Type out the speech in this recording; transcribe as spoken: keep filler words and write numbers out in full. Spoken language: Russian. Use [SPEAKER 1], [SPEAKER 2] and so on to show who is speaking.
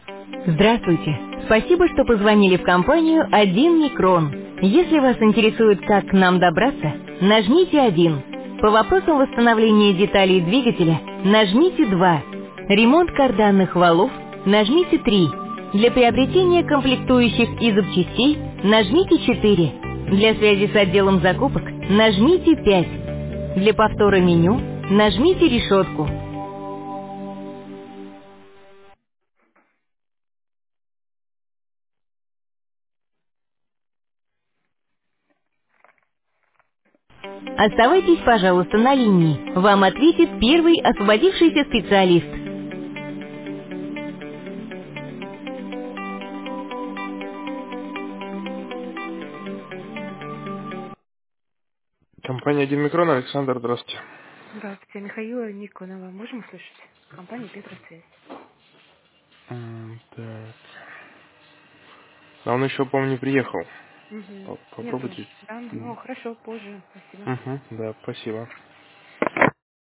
[SPEAKER 1] Здравствуйте. Спасибо, что позвонили в компанию один микрон. Если вас интересует, как к нам добраться, нажмите один. По вопросам восстановления деталей двигателя нажмите два. Ремонт карданных валов нажмите три. Для приобретения комплектующих и запчастей нажмите четыре. Для связи с отделом закупок нажмите пять. Для повтора меню нажмите решетку. Оставайтесь, пожалуйста, на линии. Вам ответит первый освободившийся специалист. Компания один микрон, Александр, здравствуйте.
[SPEAKER 2] Здравствуйте, Михаила Никонова. Можем услышать? Компания Петросвязь.
[SPEAKER 1] М, Так. А он еще, по-моему, не приехал.
[SPEAKER 2] Угу.
[SPEAKER 1] По-
[SPEAKER 2] Нету.
[SPEAKER 1] Попробуйте.
[SPEAKER 2] Да? Ну,
[SPEAKER 1] М,
[SPEAKER 2] хорошо, позже. Спасибо.
[SPEAKER 1] мгм, да, спасибо.